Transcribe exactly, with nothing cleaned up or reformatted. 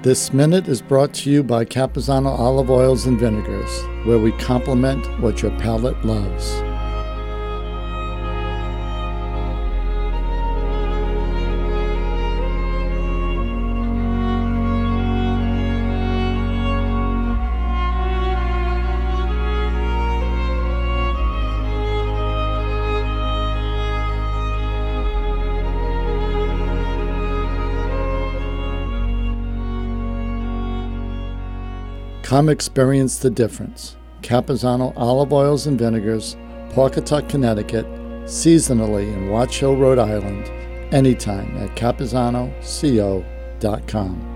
This minute is brought to you by Capizano Olive Oils and Vinegars, where we complement what your palate loves. Come experience the difference. Capizano Olive Oils and Vinegars, Pawcatuck, Connecticut, seasonally in Watch Hill, Rhode Island, anytime at capizano co dot com.